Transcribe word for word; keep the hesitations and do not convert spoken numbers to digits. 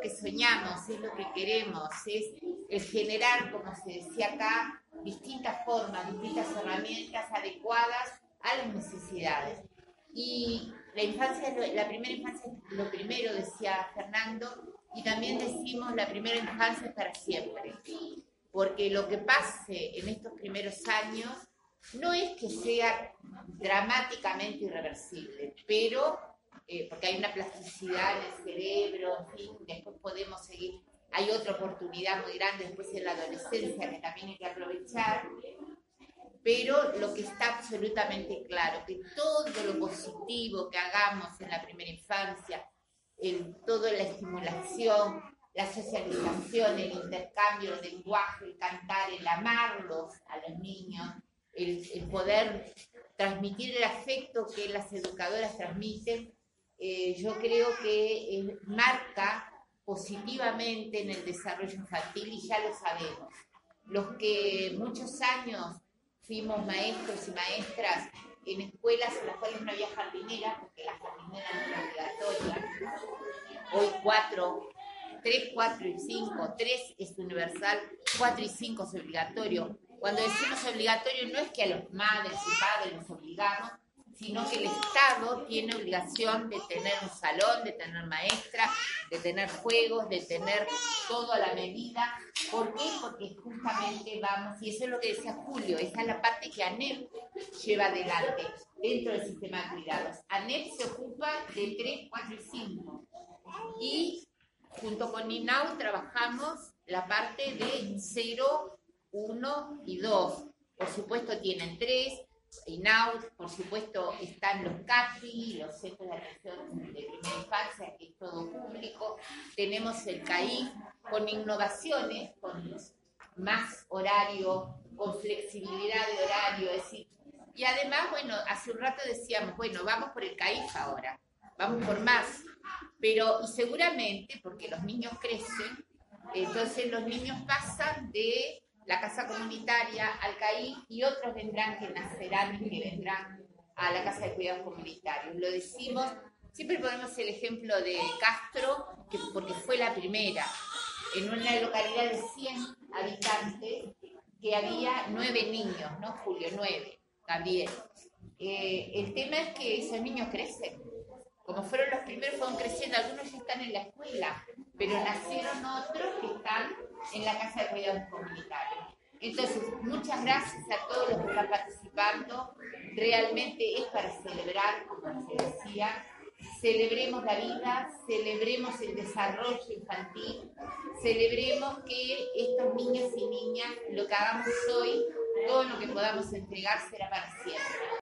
que soñamos, es lo que queremos, es, es generar, como se decía acá, distintas formas, distintas herramientas adecuadas a las necesidades. Y la infancia, la primera infancia es lo primero, decía Fernando, y también decimos la primera infancia es para siempre, porque lo que pase en estos primeros años no es que sea dramáticamente irreversible, pero eh, porque hay una plasticidad en el cerebro, en fin, después podemos seguir, hay otra oportunidad muy grande después en la adolescencia que también hay que aprovechar, pero lo que está absolutamente claro, que todo lo positivo que hagamos en la primera infancia, el, toda la estimulación, la socialización, el intercambio, el lenguaje, el cantar, el amarlos a los niños, el, el poder transmitir el afecto que las educadoras transmiten, eh, yo creo que eh, marca positivamente en el desarrollo infantil y ya lo sabemos. Los que muchos años fuimos maestros y maestras en escuelas en las cuales no había jardinera, porque la jardinera no era obligatoria, hoy cuatro, tres, cuatro y cinco, tres es universal, cuatro y cinco es obligatorio. Cuando decimos obligatorio no es que a los madres y padres los obligamos, sino que el Estado tiene obligación de tener un salón, de tener maestra, de tener juegos, de tener todo a la medida. ¿Por qué? Porque justamente vamos, y eso es lo que decía Julio, esa es la parte que ANEP lleva adelante dentro del sistema de cuidados. ANEP se ocupa de tres, cuatro y cinco. Y junto con INAU trabajamos la parte de cero, uno y dos. Por supuesto tienen tres. INAU, por supuesto, están los CAPI, los Centros de Atención de Primera Infancia, que es todo público. Tenemos el CAIF con innovaciones, con más horario, con flexibilidad de horario, es decir. Y además, bueno, hace un rato decíamos, bueno, vamos por el CAIF ahora, vamos por más. Pero, y seguramente, porque los niños crecen, entonces los niños pasan de la casa comunitaria al CAIF y otros vendrán que nacerán y que vendrán a la casa de cuidados comunitarios. Lo decimos, siempre ponemos el ejemplo de Castro, que, porque fue la primera, en una localidad de cien habitantes, que había nueve niños, ¿no, Julio? Nueve, también. Eh, el tema es que esos niños crecen. Como fueron los primeros, fueron creciendo, algunos ya están en la escuela, pero nacieron otros que están en la casa de cuidados comunitarios. Entonces, muchas gracias a todos los que están participando. Realmente es para celebrar, como se decía, celebremos la vida, celebremos el desarrollo infantil, celebremos que estos niños y niñas, lo que hagamos hoy, todo lo que podamos entregar será para siempre.